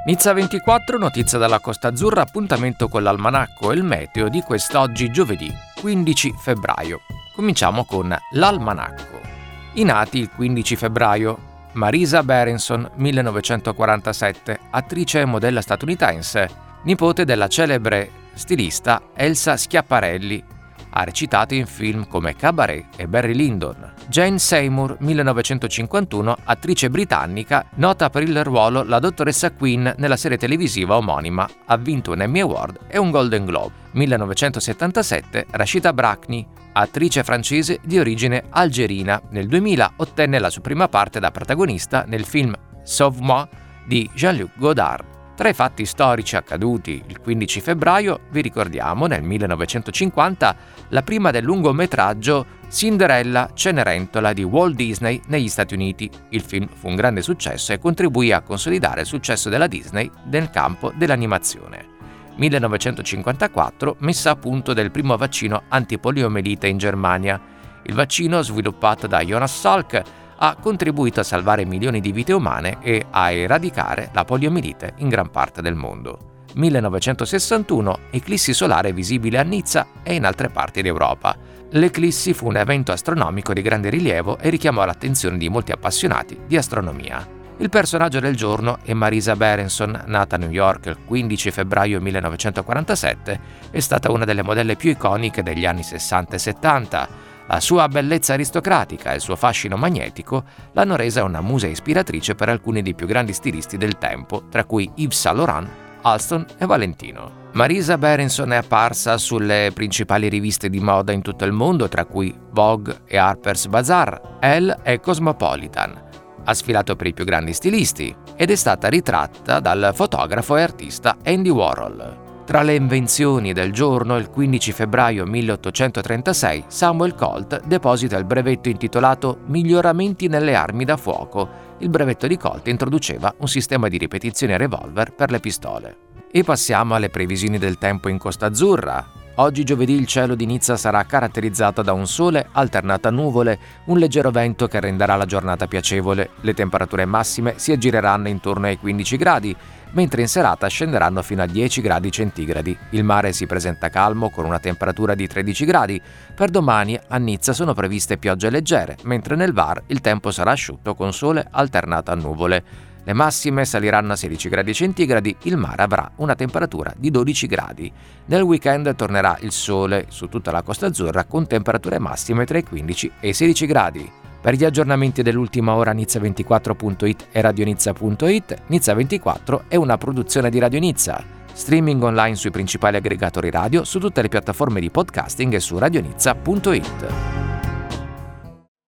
Nizza 24, notizia dalla Costa Azzurra, appuntamento con l'almanacco e il meteo di quest'oggi giovedì 15 febbraio. Cominciamo con l'almanacco. I nati il 15 febbraio: Marisa Berenson, 1947, attrice e modella statunitense, nipote della celebre stilista Elsa Schiaparelli. Ha recitato in film come Cabaret e Barry Lyndon. Jane Seymour, 1951, attrice britannica, nota per il ruolo La dottoressa Quinn nella serie televisiva omonima. Ha vinto un Emmy Award e un Golden Globe. 1977, Rashida Brakni, attrice francese di origine algerina. Nel 2000 ottenne la sua prima parte da protagonista nel film Sauve-moi di Jean-Luc Godard. Tra i fatti storici accaduti il 15 febbraio vi ricordiamo nel 1950 la prima del lungometraggio Cinderella Cenerentola di Walt Disney negli Stati Uniti. Il film fu un grande successo e contribuì a consolidare il successo della Disney nel campo dell'animazione. 1954, messa a punto del primo vaccino antipoliomielite in Germania. Il vaccino, sviluppato da Jonas Salk, ha contribuito a salvare milioni di vite umane e a eradicare la poliomielite in gran parte del mondo. 1961, eclissi solare visibile a Nizza e in altre parti d'Europa. L'eclissi fu un evento astronomico di grande rilievo e richiamò l'attenzione di molti appassionati di astronomia. Il personaggio del giorno è Marisa Berenson, nata a New York il 15 febbraio 1947, è stata una delle modelle più iconiche degli anni 60 e 70. La sua bellezza aristocratica e il suo fascino magnetico l'hanno resa una musa ispiratrice per alcuni dei più grandi stilisti del tempo, tra cui Yves Saint Laurent, Alstom e Valentino. Marisa Berenson è apparsa sulle principali riviste di moda in tutto il mondo, tra cui Vogue e Harper's Bazaar, Elle e Cosmopolitan. Ha sfilato per i più grandi stilisti ed è stata ritratta dal fotografo e artista Andy Warhol. Tra le invenzioni del giorno, il 15 febbraio 1836, Samuel Colt deposita il brevetto intitolato Miglioramenti nelle armi da fuoco. Il brevetto di Colt introduceva un sistema di ripetizione a revolver per le pistole. E passiamo alle previsioni del tempo in Costa Azzurra. Oggi giovedì il cielo di Nizza sarà caratterizzato da un sole alternato a nuvole, un leggero vento che renderà la giornata piacevole. Le temperature massime si aggireranno intorno ai 15 gradi, mentre in serata scenderanno fino a 10 gradi centigradi. Il mare si presenta calmo con una temperatura di 13 gradi. Per domani a Nizza sono previste piogge leggere, mentre nel VAR il tempo sarà asciutto con sole alternato a nuvole. Le massime saliranno a 16 gradi centigradi, il mare avrà una temperatura di 12 gradi. Nel weekend tornerà il sole su tutta la Costa Azzurra con temperature massime tra i 15 e i 16 gradi. Per gli aggiornamenti dell'ultima ora Nizza24.it e radionizza.it, Nizza24 è una produzione di Radio Nizza. Streaming online sui principali aggregatori radio, su tutte le piattaforme di podcasting e su radionizza.it.